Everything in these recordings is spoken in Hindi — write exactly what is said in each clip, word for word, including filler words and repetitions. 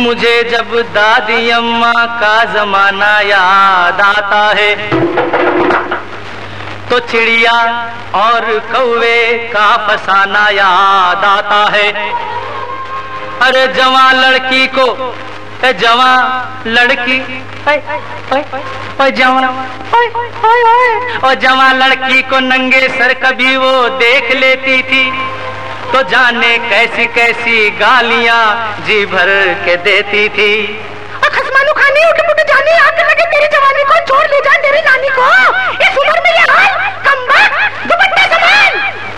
मुझे जब दादी अम्मा का जमाना याद आता है तो चिड़िया और कौवे का फसाना याद आता है। अरे जवान लड़की को जवान लड़की जवान और जवान लड़की को नंगे सर कभी वो देख लेती थी तो जाने कैसी कैसी गालियां जी भर के देती थी। खसमानू खाने उठ मुठ जाने आग लगे तेरी जवानी को, छोड़ ले जा तेरी नानी को, इस उम्र में ये हाल कमबख्त दुपट्टा समान।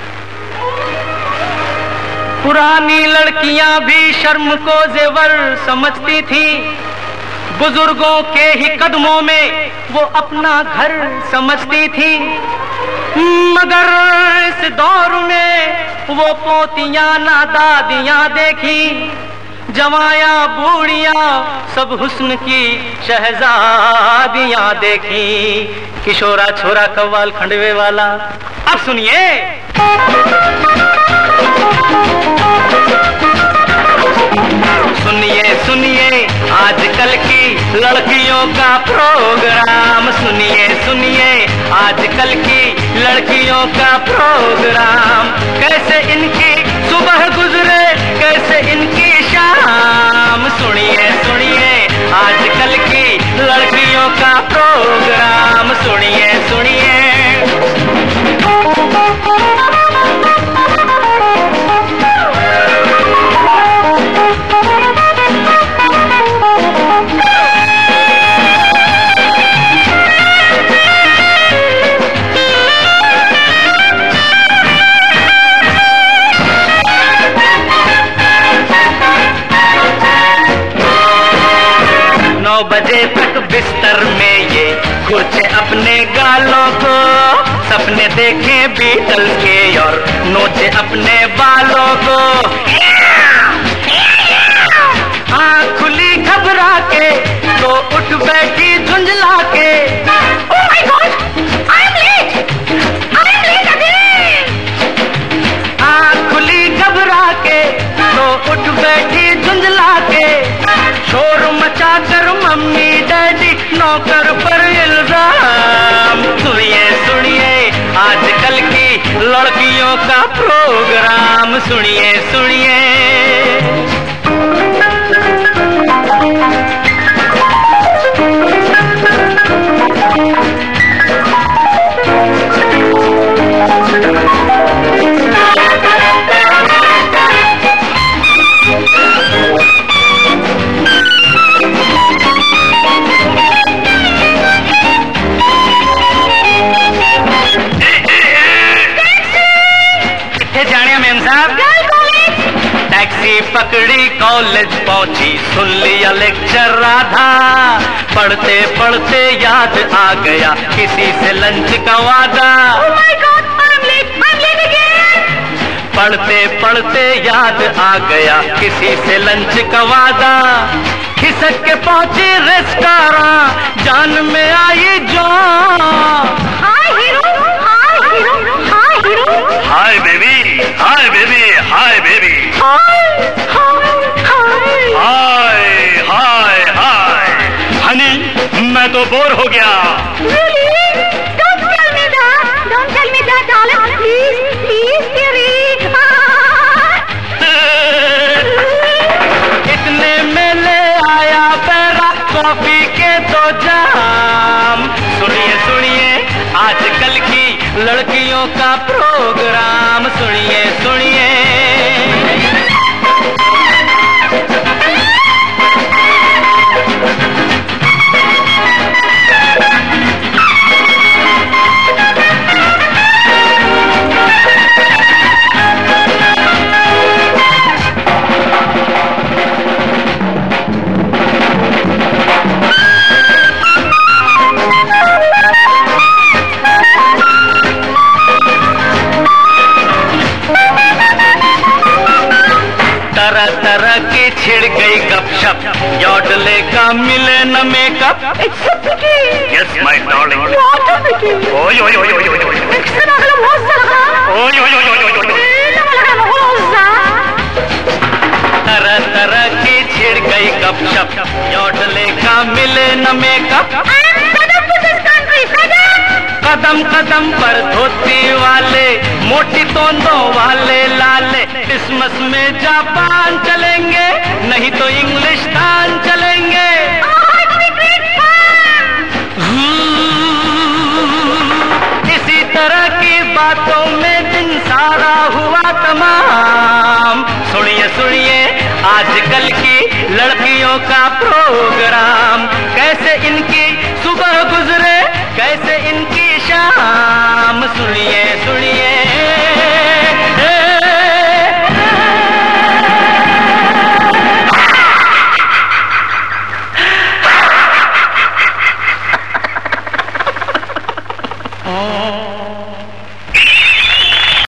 पुरानी लड़कियां भी शर्म को जेवर समझती थी, बुजुर्गों के ही कदमों में वो अपना घर समझती थी। मगर इस दौर में वो पोतियां ना दादियां देखी, जवाया बूढ़ियां सब हुस्न की शहजादियां देखी। किशोरा छोरा कव्वाल खंडवे वाला। अब सुनिए, सुनिए सुनिए आजकल की लड़कियों का प्रोग्राम, सुनिए सुनिए आजकल की लड़कियों का प्रोग्राम। कैसे इनकी सुबह गुजरे कैसे इनकी शाम, सुनिए सुनिए आजकल की लड़कियों का प्रोग्राम, सुनिए सुनिए। नौ बजे तक बिस्तर में ये खुरचे अपने गालों को, सपने देखे बीटल्स के और नोचे अपने बालों को। आँख खुली घबरा के तो उठ बैठी झुंझला के, Oh my God, I'm late, I'm late again। आँख खुली घबरा के तो उठ बैठी झुंझला के, शोर मचा कर मम्मी डैडी नौकर पर इल्जाम। सुनिए सुनिए आजकल की लड़कियों का प्रोग्राम, सुनिए सुनिए। टैक्सी पकड़ी कॉलेज पहुंची, सुन लिया लेक्चर राधा, पढ़ते पढ़ते याद आ गया किसी से लंच का वादा। Oh my God, I'm late, I'm late again। पढ़ते पढ़ते याद आ गया किसी से लंच का वादा, खिसक के पहुंची रेस्टोरेंट, जान में आई जो Hi hero, hi hero, hi hero। Hi baby, hi baby, hi baby, hi hi hi hi hi hi. Honey मैं तो बोर हो गया। Really? Don't tell me that, don't tell me that darling, please, please dearie। इतने में ले आया पैरा कॉफी के दो जाम। सुनिए सुनिए आजकल की लड़कियों का प्रोग्राम, सुनिए सुनिए। तरह तरह की छिड़ गई गपशप, यौडले का मिले न makeup. It's a pity। Yes my darling। What a pity। ओय ओय ओय ओय ओय। Nixon अगला बहुत लगा। ओय ओय ओय ओय ओय। लगा लगा बहुत सा। तरह तरह की छिड़ गई गपशप, मिले न मेकअप। कदम कदम पर धोती वाले, मोटी तोंदों वाले लाले, क्रिसमस में जापान चलेंगे, नहीं तो इंग्लिस्तान चलेंगे। इसी तरह की बातों में दिन सारा हुआ तमाम। सुनिए सुनिए आजकल की लड़कियों का प्रोग्राम, कैसे इनकी सुबह गुजरे, कैसे इनकी शाम। सुनिए सुनिए Oh